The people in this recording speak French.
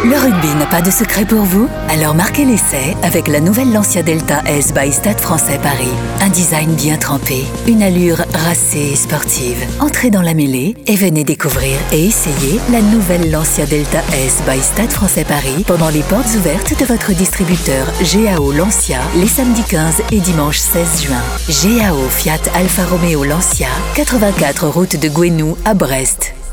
Le rugby n'a pas de secret pour vous? Alors marquez l'essai avec la nouvelle Lancia Delta S by Stade Français Paris. Un design bien trempé, une allure racée et sportive. Entrez dans la mêlée et venez découvrir et essayer la nouvelle Lancia Delta S by Stade Français Paris pendant les portes ouvertes de votre distributeur GAO Lancia les samedis 15 et dimanche 16 juin. GAO Fiat Alfa Romeo Lancia, 84 route de Gouesnou à Brest.